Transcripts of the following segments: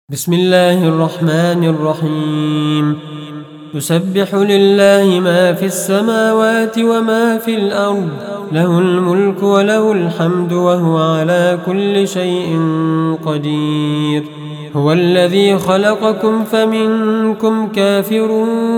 بسم الله الرحمن الرحيم. يسبح لله ما في السماوات وما في الأرض، له الملك وله الحمد وهو على كل شيء قدير. هو الذي خلقكم فمنكم كافر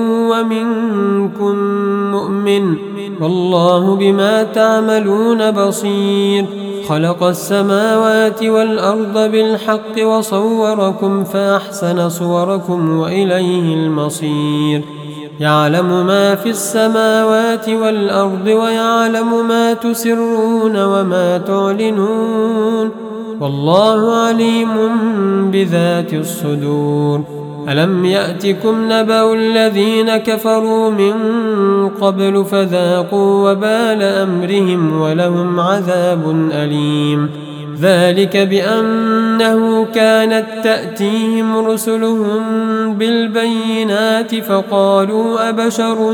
ومنكم مؤمن، والله بما تعملون بصير. خلق السماوات والأرض بالحق وصوركم فأحسن صوركم وإليه المصير. يعلم ما في السماوات والأرض ويعلم ما تسرون وما تعلنون، والله عليم بذات الصدور. ألم يأتكم نبأ الذين كفروا من قبل فذاقوا وبال أمرهم ولهم عذاب أليم. ذلك بأنه كانت تأتيهم رسلهم بالبينات فقالوا أبشر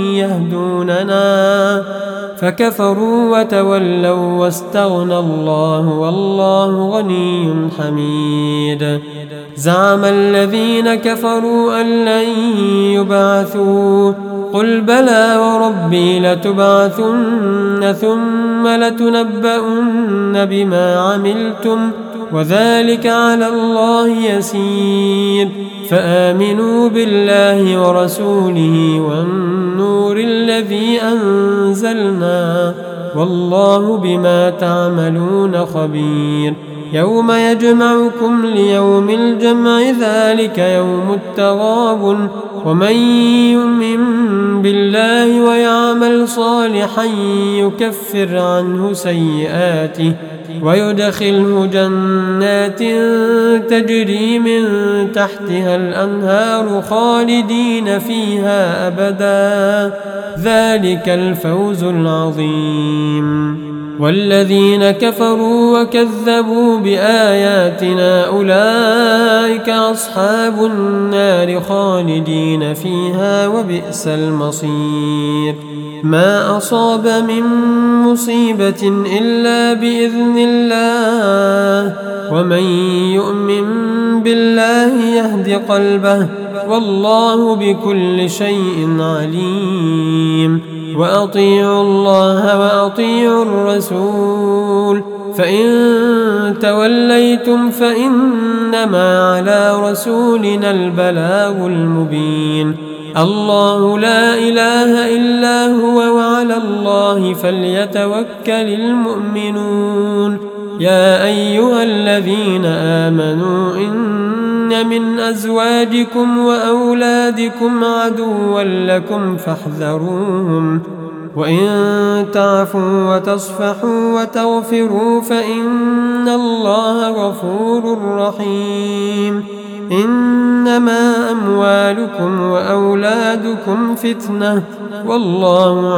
يهدوننا فكفروا وتولوا واستغنى الله والله غني حميد. زعم الذين كفروا أن لن يبعثوا، قل بلى وربي لتبعثن ثم لتنبؤن بما عملتم وذلك على الله يسير. فآمنوا بالله ورسوله والنور الذي أنزلنا، والله بما تعملون خبير. يوم يجمعكم ليوم الجمع ذلك يوم التغابن، ومن يؤمن بالله ويعمل صالحا يكفر عنه سيئاته ويدخله جنات تجري من تحتها الأنهار خالدين فيها أبدا، ذلك الفوز العظيم. والذين كفروا وكذبوا بآياتنا أولئك أصحاب النار خالدين فيها وبئس المصير. ما أصاب من مصيبة إلا بإذن الله، ومن يؤمن بالله يهد قلبه، والله بكل شيء عليم. وأطيعوا الله وأطيعوا الرسول، فإن توليتم فإنما على رسولنا البلاغ المبين. الله لا إله إلا هو وعلى الله فليتوكل المؤمنون. يا أيها الذين آمنوا إن من أزواجكم وأولادكم عدوا لكم فاحذروهم، وإن تعفوا وتصفحوا وتغفروا فإن الله غفور رحيم. إنما أموالكم وأولادكم فتنة، والله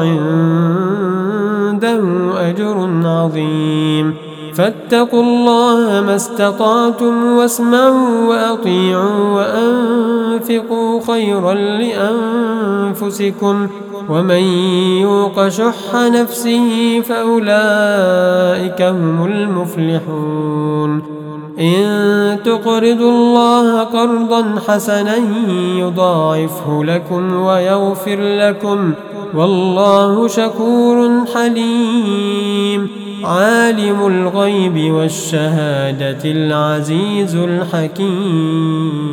عنده أجر عظيم. فاتقوا الله ما استطعتم واسمعوا وأطيعوا وأنفقوا خيرا لأنفسكم، ومن يوق شح نفسه فأولئك هم المفلحون. إن تقرضوا الله قرضا حسنا يضاعفه لكم ويغفر لكم، والله شكور حليم. عالم الغيب والشهادة العزيز الحكيم.